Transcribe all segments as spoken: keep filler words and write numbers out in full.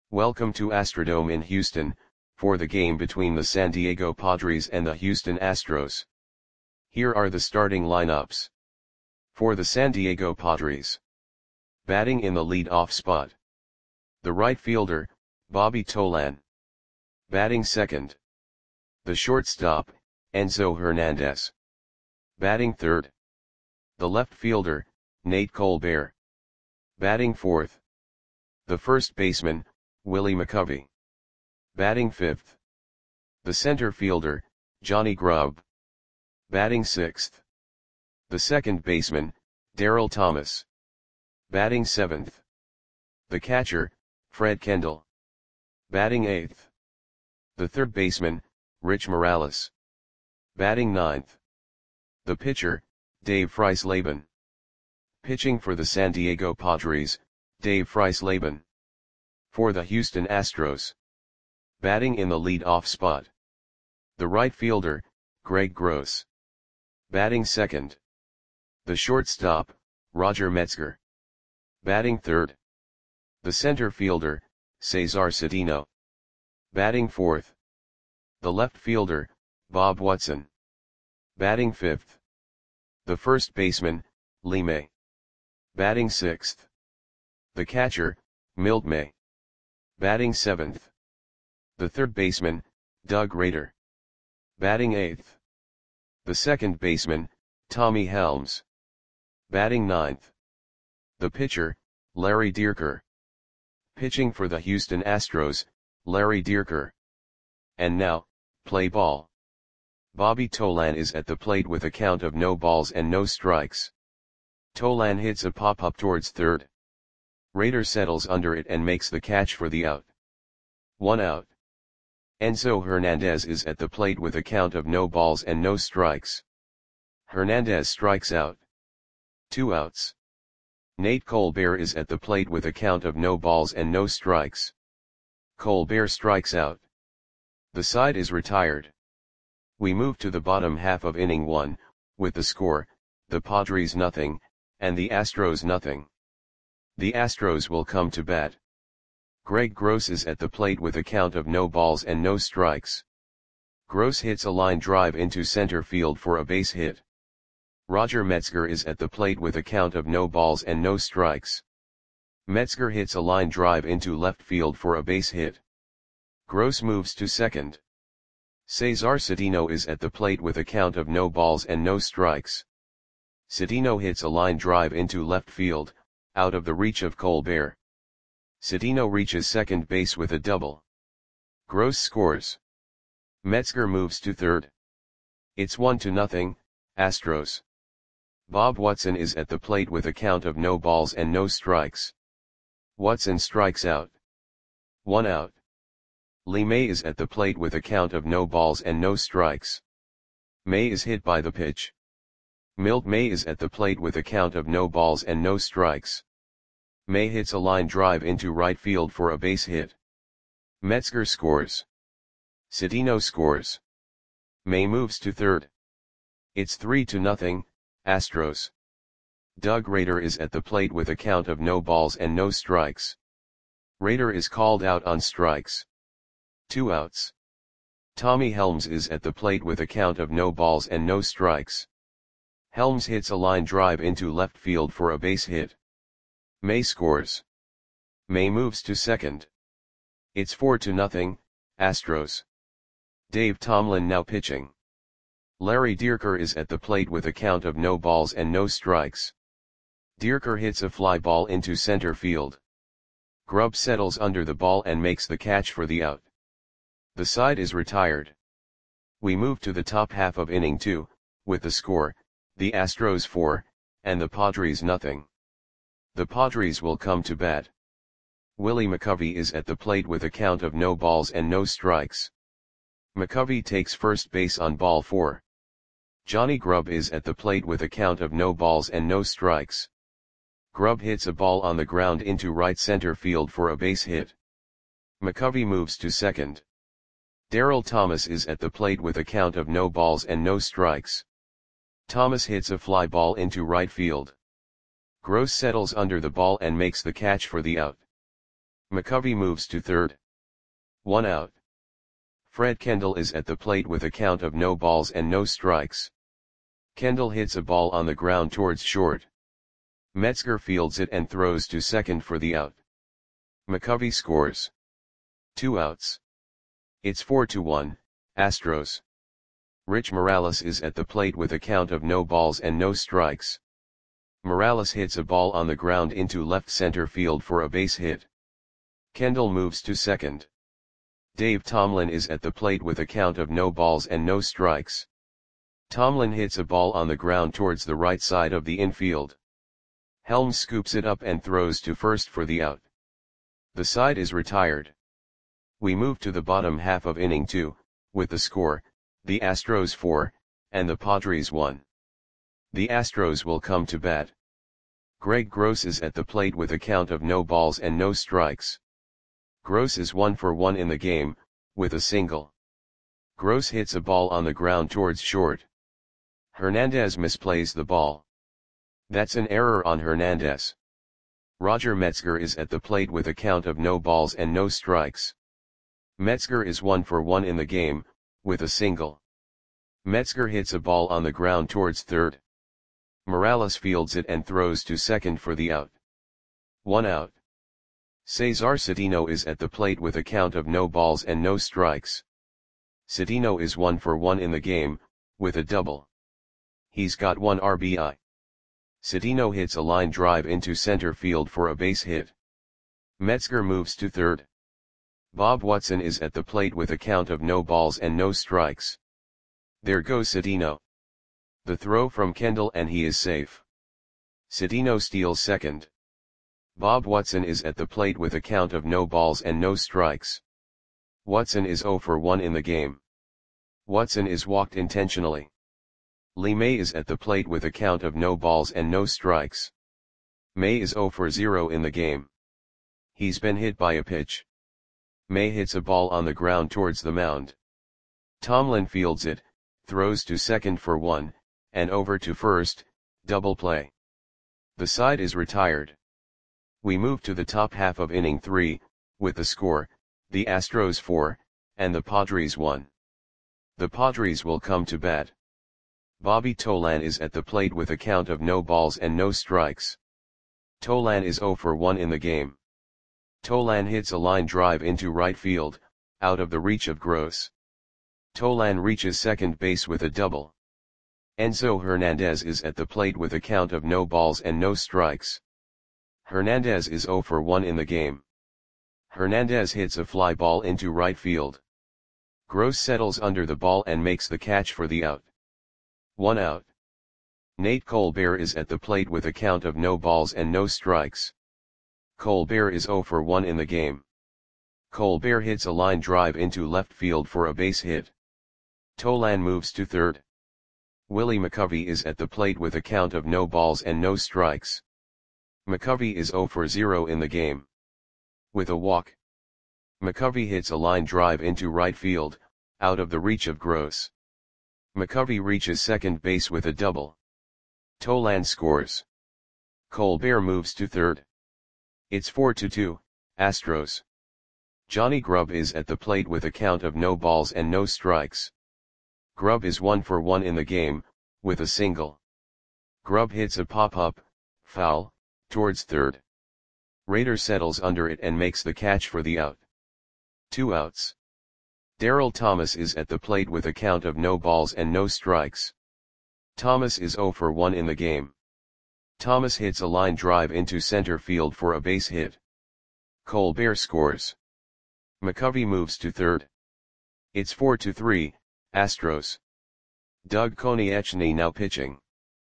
Welcome to Astrodome in Houston, for the game between the San Diego Padres and the Houston Astros. Here are the starting lineups. For the San Diego Padres. Batting in the lead-off spot. The right fielder, Bobby Tolan. Batting second. The shortstop, Enzo Hernandez. Batting third. The left fielder, Nate Colbert. Batting fourth. The first baseman, Willie McCovey. Batting fifth. The center fielder, Johnny Grubb. Batting sixth. The second baseman, Darryl Thomas. Batting seventh. The catcher, Fred Kendall. Batting eighth. The third baseman, Rich Morales. Batting ninth. The pitcher, Dave Freisleben. Pitching for the San Diego Padres, Dave Freisleben. For the Houston Astros. Batting in the lead-off spot. The right fielder, Greg Gross. Batting second. The shortstop, Roger Metzger. Batting third. The center fielder, Cesar Cedeno. Batting fourth. The left fielder, Bob Watson. Batting fifth. The first baseman, Lee May. Batting sixth. The catcher, Milt May. Batting seventh. The third baseman, Doug Rader. Batting eighth. The second baseman, Tommy Helms. Batting ninth. The pitcher, Larry Dierker. Pitching for the Houston Astros, Larry Dierker. And now, play ball. Bobby Tolan is at the plate with a count of no balls and no strikes. Tolan hits a pop-up towards third. Rader settles under it and makes the catch for the out. One out. Enzo Hernandez is at the plate with a count of no balls and no strikes. Hernandez strikes out. Two outs. Nate Colbert is at the plate with a count of no balls and no strikes. Colbert strikes out. The side is retired. We move to the bottom half of inning one, with the score, the Padres nothing, and the Astros nothing. The Astros will come to bat. Greg Gross is at the plate with a count of no balls and no strikes. Gross hits a line drive into center field for a base hit. Roger Metzger is at the plate with a count of no balls and no strikes. Metzger hits a line drive into left field for a base hit. Gross moves to second. Cesar Cedeno is at the plate with a count of no balls and no strikes. Cedeno hits a line drive into left field, out of the reach of Colbert. Cedeno reaches second base with a double. Gross scores. Metzger moves to third. It's one to nothing, Astros. Bob Watson is at the plate with a count of no balls and no strikes. Watson strikes out. One out. Lee May is at the plate with a count of no balls and no strikes. May is hit by the pitch. Milt May is at the plate with a count of no balls and no strikes. May hits a line drive into right field for a base hit. Metzger scores. Cedeno scores. May moves to third. It's three to nothing, Astros. Doug Rader is at the plate with a count of no balls and no strikes. Rader is called out on strikes. Two outs. Tommy Helms is at the plate with a count of no balls and no strikes. Helms hits a line drive into left field for a base hit. May scores. May moves to second. It's four to nothing, Astros. Dave Tomlin now pitching. Larry Dierker is at the plate with a count of no balls and no strikes. Dierker hits a fly ball into center field. Grubb settles under the ball and makes the catch for the out. The side is retired. We move to the top half of inning two, with the score, the Astros four, and the Padres nothing. The Padres will come to bat. Willie McCovey is at the plate with a count of no balls and no strikes. McCovey takes first base on ball four. Johnny Grubb is at the plate with a count of no balls and no strikes. Grubb hits a ball on the ground into right center field for a base hit. McCovey moves to second. Darryl Thomas is at the plate with a count of no balls and no strikes. Thomas hits a fly ball into right field. Gross settles under the ball and makes the catch for the out. McCovey moves to third. One out. Fred Kendall is at the plate with a count of no balls and no strikes. Kendall hits a ball on the ground towards short. Metzger fields it and throws to second for the out. McCovey scores. Two outs. It's four to one, Astros. Rich Morales is at the plate with a count of no balls and no strikes. Morales hits a ball on the ground into left center field for a base hit. Kendall moves to second. Dave Tomlin is at the plate with a count of no balls and no strikes. Tomlin hits a ball on the ground towards the right side of the infield. Helms scoops it up and throws to first for the out. The side is retired. We move to the bottom half of inning two, with the score, the Astros four, and the Padres one. The Astros will come to bat. Greg Gross is at the plate with a count of no balls and no strikes. Gross is one for one in the game, with a single. Gross hits a ball on the ground towards short. Hernandez misplays the ball. That's an error on Hernandez. Roger Metzger is at the plate with a count of no balls and no strikes. Metzger is one for one in the game, with a single. Metzger hits a ball on the ground towards third. Morales fields it and throws to second for the out. One out. Cesar Cedeno is at the plate with a count of no balls and no strikes. Cedeno is one for one in the game, with a double. He's got one R B I. Cedeno hits a line drive into center field for a base hit. Metzger moves to third. Bob Watson is at the plate with a count of no balls and no strikes. There goes Cedeno. The throw from Kendall and he is safe. Cedeno steals second. Bob Watson is at the plate with a count of no balls and no strikes. Watson is zero for one in the game. Watson is walked intentionally. Lee May is at the plate with a count of no balls and no strikes. May is zero for zero in the game. He's been hit by a pitch. May hits a ball on the ground towards the mound. Tomlin fields it, throws to second for one, and over to first, double play. The side is retired. We move to the top half of inning three, with the score, the Astros four, and the Padres one. The Padres will come to bat. Bobby Tolan is at the plate with a count of no balls and no strikes. Tolan is zero for one in the game. Tolan hits a line drive into right field, out of the reach of Gross. Tolan reaches second base with a double. Enzo Hernandez is at the plate with a count of no balls and no strikes. Hernandez is zero for one in the game. Hernandez hits a fly ball into right field. Gross settles under the ball and makes the catch for the out. One out. Nate Colbert is at the plate with a count of no balls and no strikes. Colbert is zero for one in the game. Colbert hits a line drive into left field for a base hit. Tolan moves to third. Willie McCovey is at the plate with a count of no balls and no strikes. McCovey is zero for zero in the game. With a walk. McCovey hits a line drive into right field, out of the reach of Gross. McCovey reaches second base with a double. Tolan scores. Colbert moves to third. It's four to two, Astros. Johnny Grubb is at the plate with a count of no balls and no strikes. Grubb is one for one in the game, with a single. Grubb hits a pop-up, foul, towards third. Rader settles under it and makes the catch for the out. Two outs. Darryl Thomas is at the plate with a count of no balls and no strikes. Thomas is zero for one in the game. Thomas hits a line drive into center field for a base hit. Colbert scores. McCovey moves to third. It's four to three, Astros. Doug Konieczny now pitching.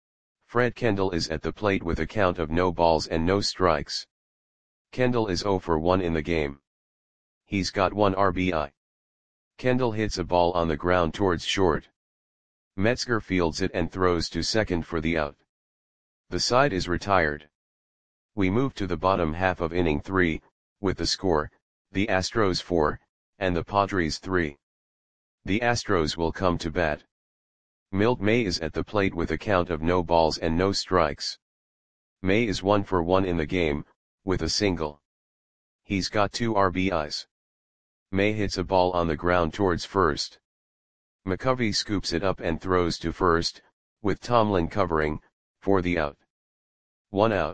Fred Kendall is at the plate with a count of no balls and no strikes. Kendall is zero for one in the game. He's got one R B I. Kendall hits a ball on the ground towards short. Metzger fields it and throws to second for the out. The side is retired. We move to the bottom half of inning three, with the score, the Astros four, and the Padres three. The Astros will come to bat. Milt May is at the plate with a count of no balls and no strikes. May is one for one in the game, with a single. He's got two R B Is. May hits a ball on the ground towards first. McCovey scoops it up and throws to first, with Tomlin covering, for the out. One out.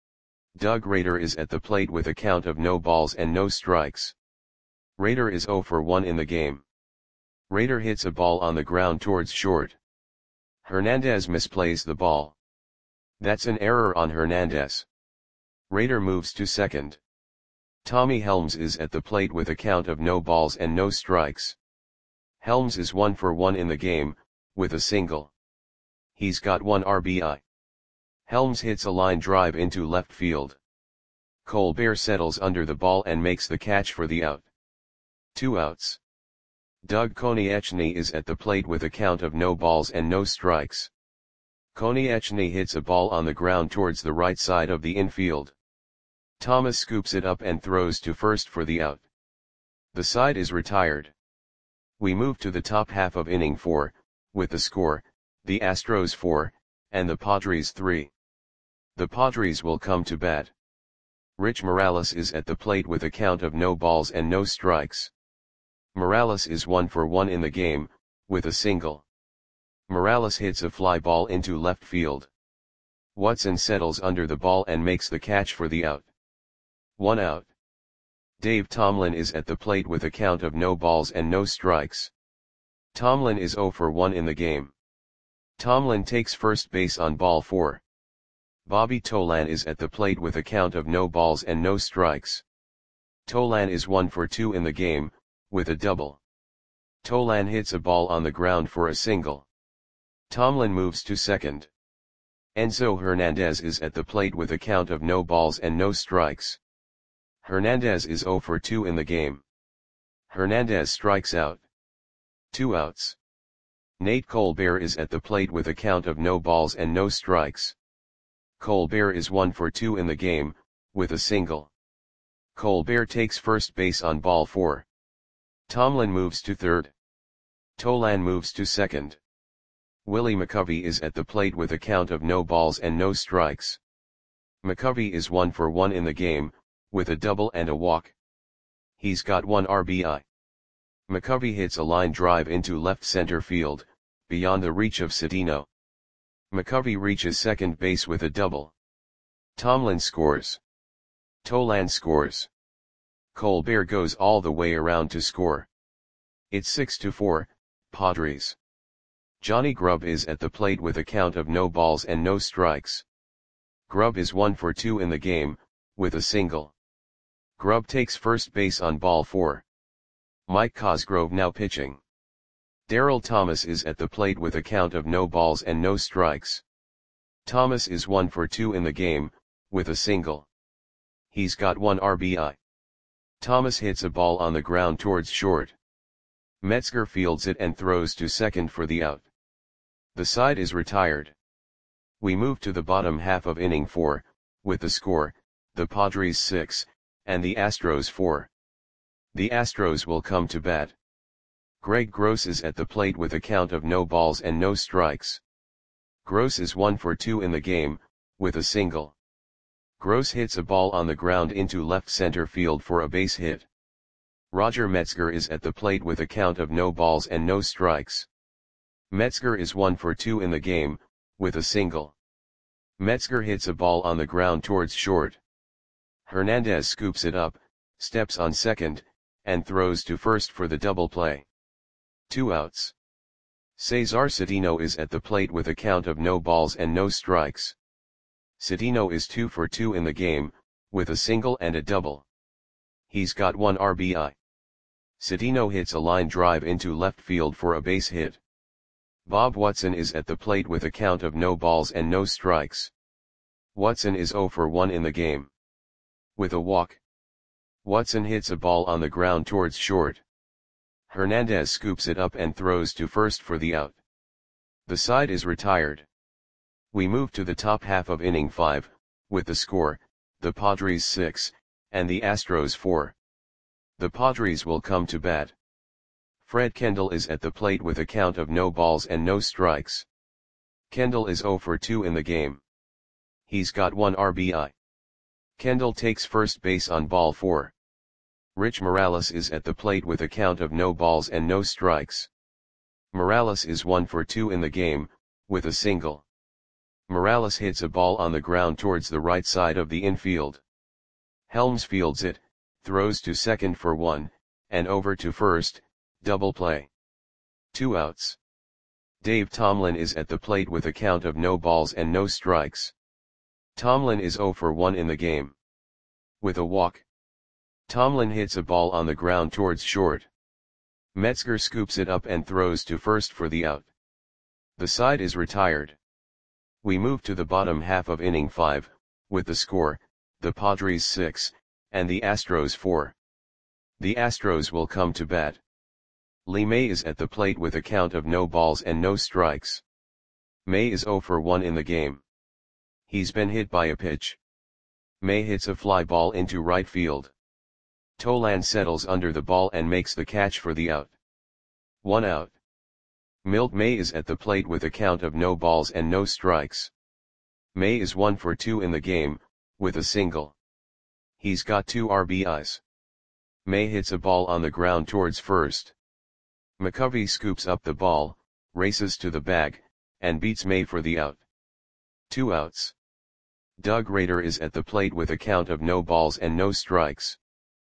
Doug Rader is at the plate with a count of no balls and no strikes. Rader is zero for one in the game. Rader hits a ball on the ground towards short. Hernandez misplays the ball. That's an error on Hernandez. Rader moves to second. Tommy Helms is at the plate with a count of no balls and no strikes. Helms is one for one in the game, with a single. He's got one R B I. Helms hits a line drive into left field. Colbert settles under the ball and makes the catch for the out. Two outs. Doug Konieczny is at the plate with a count of no balls and no strikes. Konieczny hits a ball on the ground towards the right side of the infield. Thomas scoops it up and throws to first for the out. The side is retired. We move to the top half of inning four, with the score, the Astros four, and the Padres three. The Padres will come to bat. Rich Morales is at the plate with a count of no balls and no strikes. Morales is one for one in the game, with a single. Morales hits a fly ball into left field. Watson settles under the ball and makes the catch for the out. One out. Dave Tomlin is at the plate with a count of no balls and no strikes. Tomlin is zero for one in the game. Tomlin takes first base on ball four. Bobby Tolan is at the plate with a count of no balls and no strikes. Tolan is one for two in the game, with a double. Tolan hits a ball on the ground for a single. Tomlin moves to second. Enzo Hernandez is at the plate with a count of no balls and no strikes. Hernandez is zero for two in the game. Hernandez strikes out. Two outs. Nate Colbert is at the plate with a count of no balls and no strikes. Colbert is one for two in the game, with a single. Colbert takes first base on ball four. Tomlin moves to third. Tolan moves to second. Willie McCovey is at the plate with a count of no balls and no strikes. McCovey is one for one in the game, with a double and a walk. He's got one R B I. McCovey hits a line drive into left center field, beyond the reach of Cedeno. McCovey reaches second base with a double. Tomlin scores. Tolan scores. Colbert goes all the way around to score. It's six to four, Padres. Johnny Grubb is at the plate with a count of no balls and no strikes. Grubb is one for two in the game, with a single. Grubb takes first base on ball four. Mike Cosgrove now pitching. Darryl Thomas is at the plate with a count of no balls and no strikes. Thomas is one for two in the game, with a single. He's got one R B I. Thomas hits a ball on the ground towards short. Metzger fields it and throws to second for the out. The side is retired. We move to the bottom half of inning four, with the score, the Padres six, and the Astros four. The Astros will come to bat. Greg Gross is at the plate with a count of no balls and no strikes. Gross is one for two in the game, with a single. Gross hits a ball on the ground into left center field for a base hit. Roger Metzger is at the plate with a count of no balls and no strikes. Metzger is one for two in the game, with a single. Metzger hits a ball on the ground towards short. Hernandez scoops it up, steps on second, and throws to first for the double play. Two outs. Cesar Cedeno is at the plate with a count of no balls and no strikes. Cedeno is two for two in the game, with a single and a double. He's got one R B I. Cedeno hits a line drive into left field for a base hit. Bob Watson is at the plate with a count of no balls and no strikes. Watson is zero for one in the game. With a walk. Watson hits a ball on the ground towards short. Hernandez scoops it up and throws to first for the out. The side is retired. We move to the top half of inning five, with the score, the Padres six, and the Astros four. The Padres will come to bat. Fred Kendall is at the plate with a count of no balls and no strikes. Kendall is zero for two in the game. He's got one R B I. Kendall takes first base on ball four. Rich Morales is at the plate with a count of no balls and no strikes. Morales is one for two in the game, with a single. Morales hits a ball on the ground towards the right side of the infield. Helms fields it, throws to second for one, and over to first, double play. Two outs. Dave Tomlin is at the plate with a count of no balls and no strikes. Tomlin is zero for one in the game. With a walk. Tomlin hits a ball on the ground towards short. Metzger scoops it up and throws to first for the out. The side is retired. We move to the bottom half of inning five, with the score, the Padres six, and the Astros four. The Astros will come to bat. Lee May is at the plate with a count of no balls and no strikes. May is zero for one in the game. He's been hit by a pitch. May hits a fly ball into right field. Tolan settles under the ball and makes the catch for the out. One out. Milt May is at the plate with a count of no balls and no strikes. May is one for two in the game, with a single. He's got two R B Is. May hits a ball on the ground towards first. McCovey scoops up the ball, races to the bag, and beats May for the out. Two outs. Doug Rader is at the plate with a count of no balls and no strikes.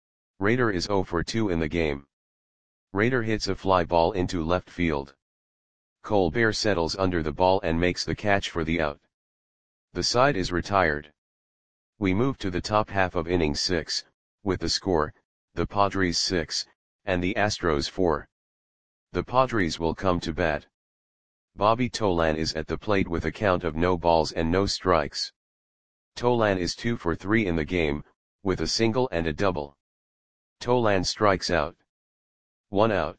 Rader is zero for two in the game. Rader hits a fly ball into left field. Colbert settles under the ball and makes the catch for the out. The side is retired. We move to the top half of inning six, with the score, the Padres six, and the Astros four. The Padres will come to bat. Bobby Tolan is at the plate with a count of no balls and no strikes. Tolan is two for three in the game, with a single and a double. Tolan strikes out. One out.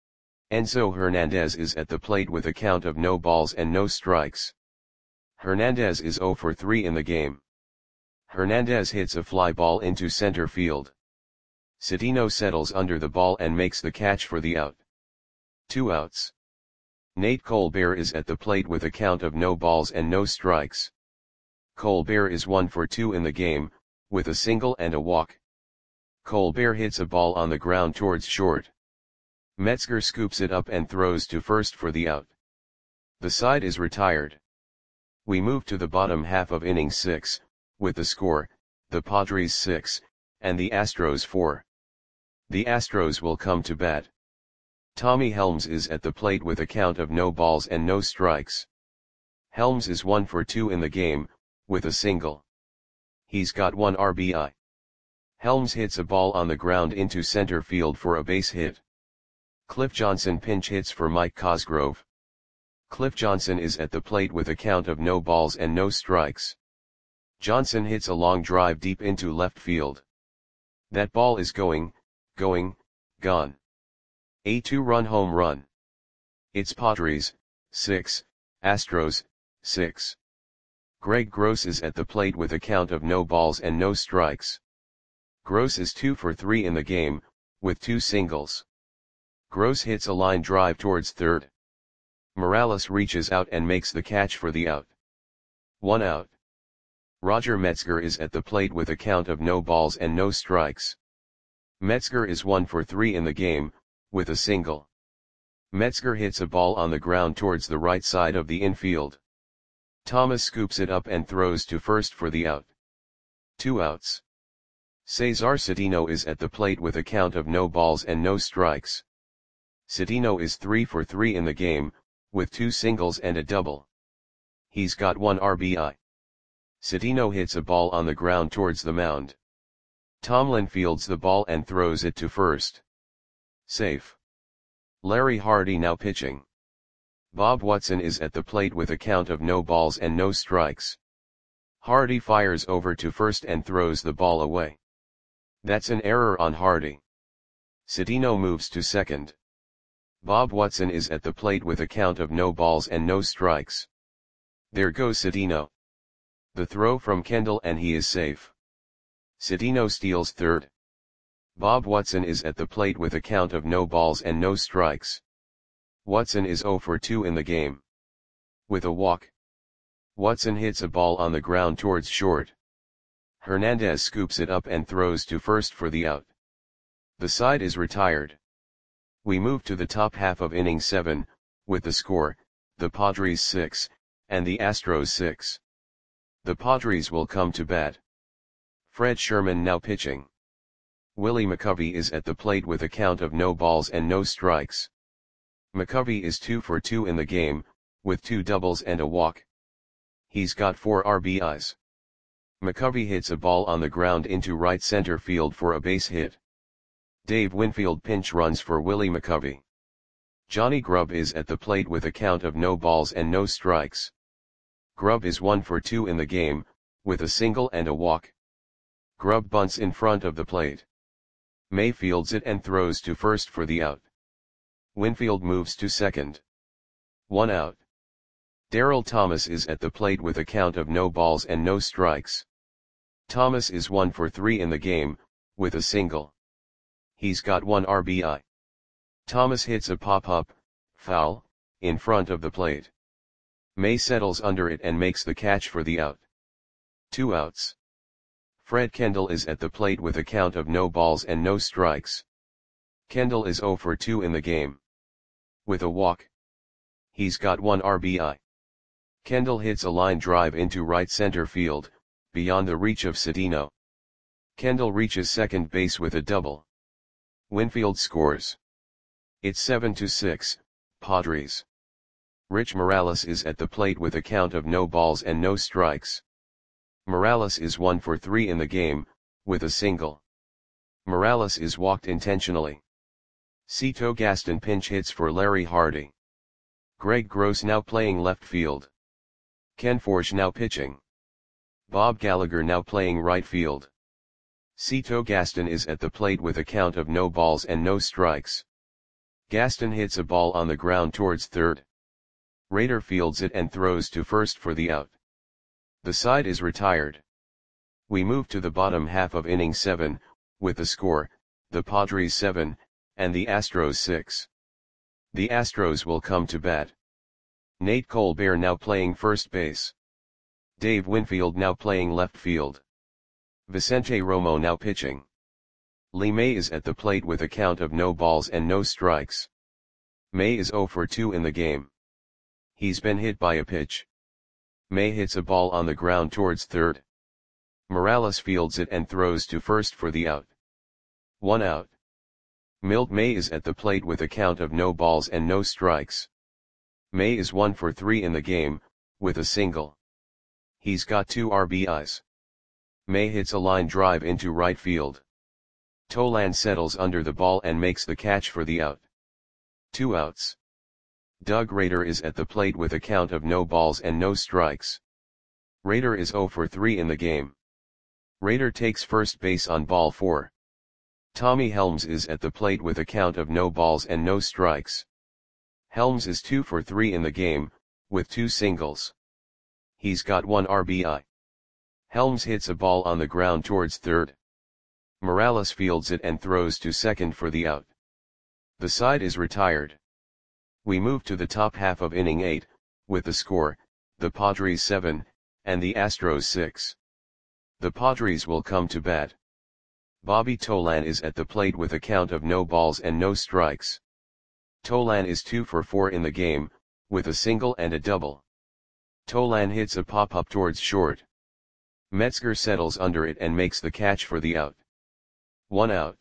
Enzo Hernandez is at the plate with a count of no balls and no strikes. Hernandez is zero for three in the game. Hernandez hits a fly ball into center field. Cedeno settles under the ball and makes the catch for the out. Two outs. Nate Colbert is at the plate with a count of no balls and no strikes. Colbert is one for two in the game, with a single and a walk. Colbert hits a ball on the ground towards short. Metzger scoops it up and throws to first for the out. The side is retired. We move to the bottom half of inning six, with the score, the Padres six, and the Astros four. The Astros will come to bat. Tommy Helms is at the plate with a count of no balls and no strikes. Helms is one for two in the game, with a single. He's got one R B I. Helms hits a ball on the ground into center field for a base hit. Cliff Johnson pinch hits for Mike Cosgrove. Cliff Johnson is at the plate with a count of no balls and no strikes. Johnson hits a long drive deep into left field. That ball is going, going, gone. A two-run home run. It's Padres, six, Astros, six. Greg Gross is at the plate with a count of no balls and no strikes. Gross is two for three in the game, with two singles. Gross hits a line drive towards third. Morales reaches out and makes the catch for the out. One out. Roger Metzger is at the plate with a count of no balls and no strikes. Metzger is one for three in the game, with a single. Metzger hits a ball on the ground towards the right side of the infield. Thomas scoops it up and throws to first for the out. Two outs. Cesar Cedeno is at the plate with a count of no balls and no strikes. Cedeno is three for three in the game, with two singles and a double. He's got one R B I. Cedeno hits a ball on the ground towards the mound. Tomlin fields the ball and throws it to first. Safe. Larry Hardy now pitching. Bob Watson is at the plate with a count of no balls and no strikes. Hardy fires over to first and throws the ball away. That's an error on Hardy. Cedeno moves to second. Bob Watson is at the plate with a count of no balls and no strikes. There goes Cedeno. The throw from Kendall and he is safe. Cedeno steals third. Bob Watson is at the plate with a count of no balls and no strikes. Watson is zero for two in the game. With a walk. Watson hits a ball on the ground towards short. Hernandez scoops it up and throws to first for the out. The side is retired. We move to the top half of inning seven, with the score, the Padres six, and the Astros six. The Padres will come to bat. Fred Sherman now pitching. Willie McCovey is at the plate with a count of no balls and no strikes. McCovey is two for two in the game, with two doubles and a walk. He's got four R B Is. McCovey hits a ball on the ground into right center field for a base hit. Dave Winfield pinch runs for Willie McCovey. Johnny Grubb is at the plate with a count of no balls and no strikes. Grubb is one for two in the game, with a single and a walk. Grubb bunts in front of the plate. May fields it and throws to first for the out. Winfield moves to second. One out. Darryl Thomas is at the plate with a count of no balls and no strikes. Thomas is one for three in the game, with a single. He's got one R B I. Thomas hits a pop-up, foul, in front of the plate. May settles under it and makes the catch for the out. Two outs. Fred Kendall is at the plate with a count of no balls and no strikes. Kendall is zero for two in the game. With a walk. He's got one R B I. Kendall hits a line drive into right center field, beyond the reach of Cedeno. Kendall reaches second base with a double. Winfield scores. It's seven to six, Padres. Rich Morales is at the plate with a count of no balls and no strikes. Morales is one for three in the game, with a single. Morales is walked intentionally. Cito Gaston pinch hits for Larry Hardy. Greg Gross now playing left field. Ken Forsch now pitching. Bob Gallagher now playing right field. Cito Gaston is at the plate with a count of no balls and no strikes. Gaston hits a ball on the ground towards third. Rader fields it and throws to first for the out. The side is retired. We move to the bottom half of inning seven, with the score, the Padres seven, and the Astros six. The Astros will come to bat. Nate Colbert now playing first base. Dave Winfield now playing left field. Vicente Romo now pitching. Lee May is at the plate with a count of no balls and no strikes. May is zero for two in the game. He's been hit by a pitch. May hits a ball on the ground towards third. Morales fields it and throws to first for the out. One out. Milt May is at the plate with a count of no balls and no strikes. May is one for three in the game, with a single. He's got two R B Is. May hits a line drive into right field. Tolan settles under the ball and makes the catch for the out. Two outs. Doug Rader is at the plate with a count of no balls and no strikes. Rader is zero for three in the game. Rader takes first base on ball four. Tommy Helms is at the plate with a count of no balls and no strikes. Helms is two for three in the game, with two singles. He's got one R B I. Helms hits a ball on the ground towards third. Morales fields it and throws to second for the out. The side is retired. We move to the top half of inning eight, with the score, the Padres seven, and the Astros six. The Padres will come to bat. Bobby Tolan is at the plate with a count of no balls and no strikes. Tolan is two for four in the game, with a single and a double. Tolan hits a pop-up towards short. Metzger settles under it and makes the catch for the out. One out.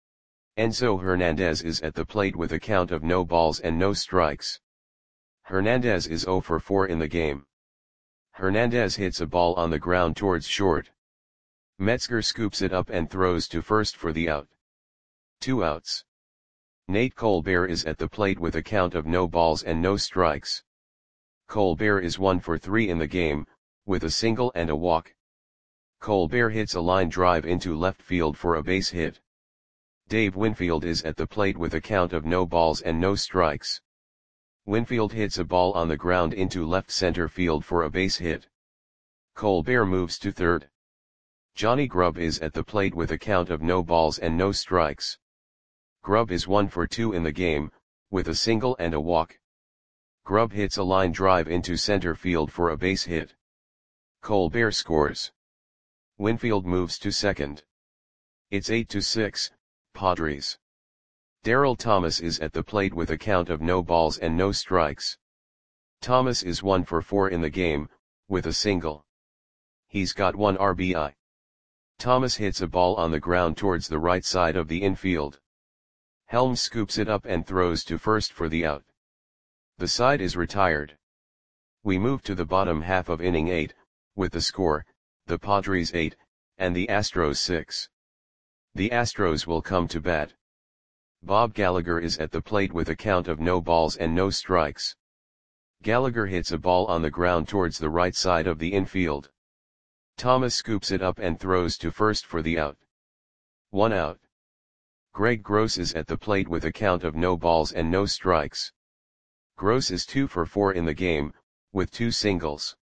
Enzo Hernandez is at the plate with a count of no balls and no strikes. Hernandez is zero for four in the game. Hernandez hits a ball on the ground towards short. Metzger scoops it up and throws to first for the out. Two outs. Nate Colbert is at the plate with a count of no balls and no strikes. Colbert is one for three in the game, with a single and a walk. Colbert hits a line drive into left field for a base hit. Dave Winfield is at the plate with a count of no balls and no strikes. Winfield hits a ball on the ground into left center field for a base hit. Colbert moves to third. Johnny Grubb is at the plate with a count of no balls and no strikes. Grubb is one for two in the game, with a single and a walk. Grubb hits a line drive into center field for a base hit. Colbert scores. Winfield moves to second. It's eight to six, Padres. Darryl Thomas is at the plate with a count of no balls and no strikes. Thomas is one for four in the game, with a single. He's got one R B I. Thomas hits a ball on the ground towards the right side of the infield. Helms scoops it up and throws to first for the out. The side is retired. We move to the bottom half of inning eight, with the score, the Padres eight, and the Astros six. The Astros will come to bat. Bob Gallagher is at the plate with a count of no balls and no strikes. Gallagher hits a ball on the ground towards the right side of the infield. Thomas scoops it up and throws to first for the out. One out. Greg Gross is at the plate with a count of no balls and no strikes. Gross is two for four in the game, with two singles.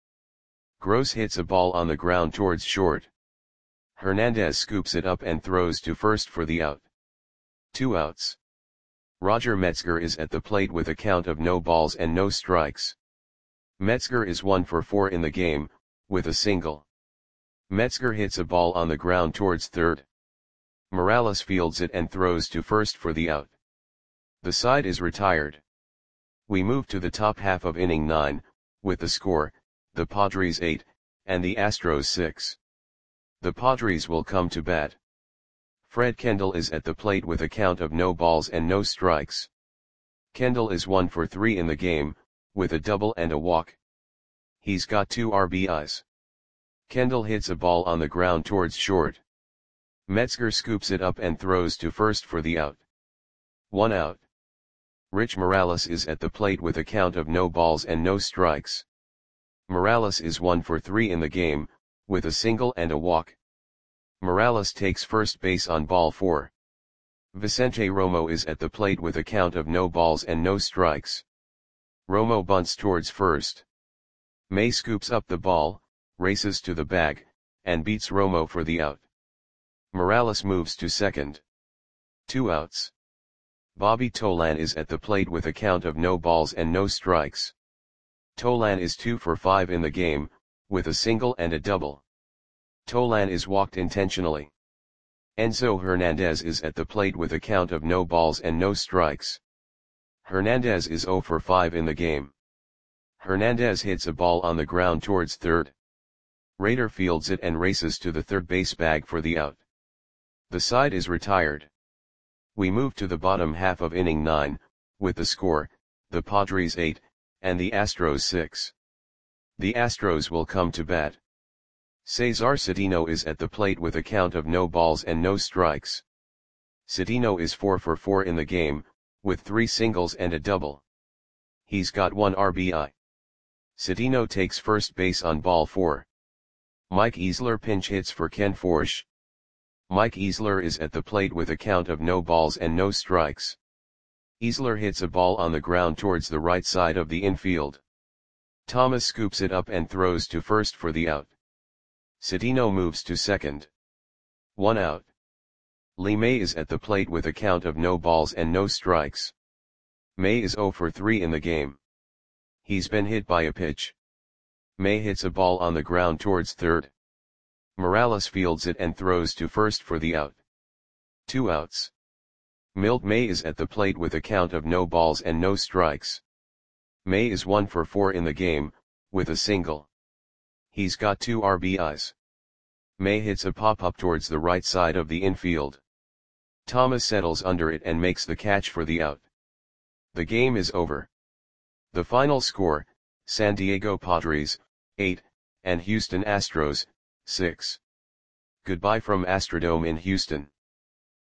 Gross hits a ball on the ground towards short. Hernandez scoops it up and throws to first for the out. Two outs. Roger Metzger is at the plate with a count of no balls and no strikes. Metzger is one for four in the game, with a single. Metzger hits a ball on the ground towards third. Morales fields it and throws to first for the out. The side is retired. We move to the top half of inning nine, with the score, the Padres eight, and the Astros six. The Padres will come to bat. Fred Kendall is at the plate with a count of no balls and no strikes. Kendall is one for three in the game, with a double and a walk. He's got two R B Is. Kendall hits a ball on the ground towards short. Metzger scoops it up and throws to first for the out. One out. Rich Morales is at the plate with a count of no balls and no strikes. Morales is one for three in the game, with a single and a walk. Morales takes first base on ball four. Vicente Romo is at the plate with a count of no balls and no strikes. Romo bunts towards first. May scoops up the ball, races to the bag, and beats Romo for the out. Morales moves to second. Two outs. Bobby Tolan is at the plate with a count of no balls and no strikes. Tolan is two for five in the game, with a single and a double. Tolan is walked intentionally. Enzo Hernandez is at the plate with a count of no balls and no strikes. Hernandez is zero for five in the game. Hernandez hits a ball on the ground towards third. Rader fields it and races to the third base bag for the out. The side is retired. We move to the bottom half of inning nine, with the score, the Padres eight, and the Astros six. The Astros will come to bat. Cesar Cedeno is at the plate with a count of no balls and no strikes. Cedeno is four for four in the game, with three singles and a double. He's got one R B I. Cedeno takes first base on ball four. Mike Easler pinch hits for Ken Forsch. Mike Easler is at the plate with a count of no balls and no strikes. Easler hits a ball on the ground towards the right side of the infield. Thomas scoops it up and throws to first for the out. Cedeno moves to second. One out. Lee May is at the plate with a count of no balls and no strikes. May is zero for three in the game. He's been hit by a pitch. May hits a ball on the ground towards third. Morales fields it and throws to first for the out. Two outs. Milt May is at the plate with a count of no balls and no strikes. May is one for four in the game, with a single. He's got two R B Is. May hits a pop-up towards the right side of the infield. Thomas settles under it and makes the catch for the out. The game is over. The final score, San Diego Padres, eight, and Houston Astros, six. Goodbye from Astrodome in Houston.